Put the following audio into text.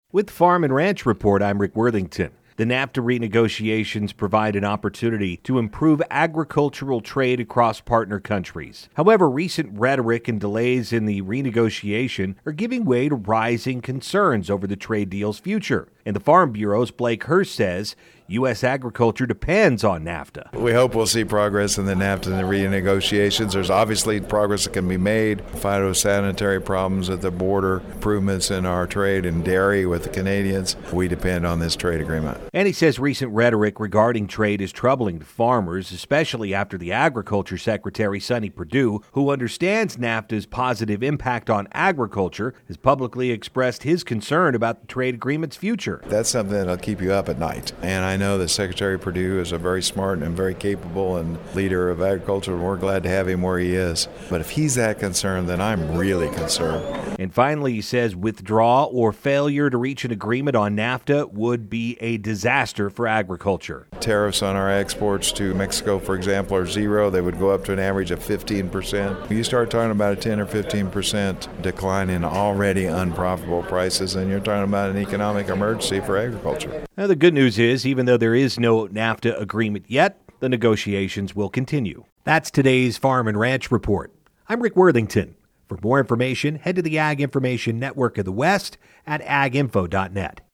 With Farm and Ranch Report, I'm Rick Worthington. The NAFTA renegotiations provide an opportunity to improve agricultural trade across partner countries. However, recent rhetoric and delays in the renegotiation are giving way to rising concerns over the trade deal's future. And the Farm Bureau's Blake Hurst says U.S. agriculture depends on NAFTA. We hope we'll see progress in the NAFTA and the renegotiations. There's obviously progress that can be made. Phytosanitary problems at the border, improvements in our trade and dairy with the Canadians. We depend on this trade agreement. And he says recent rhetoric regarding trade is troubling to farmers, especially after the Agriculture Secretary, Sonny Perdue, who understands NAFTA's positive impact on agriculture, has publicly expressed his concern about the trade agreement's future. That's something that'll keep you up at night. And I know that Secretary Perdue is a very smart and very capable and leader of agriculture, and we're glad to have him where he is. But if he's that concerned, then I'm really concerned. And finally, he says withdrawal or failure to reach an agreement on NAFTA would be a disaster for agriculture. Tariffs on our exports to Mexico, for example, are zero. They would go up to an average of 15%. You start talking about a 10 or 15% decline in already unprofitable prices, and you're talking about an economic emergency for agriculture. Now, the good news is, even though there is no NAFTA agreement yet, the negotiations will continue. That's today's Farm and Ranch Report. I'm Rick Worthington. For more information, head to the Ag Information Network of the West at aginfo.net.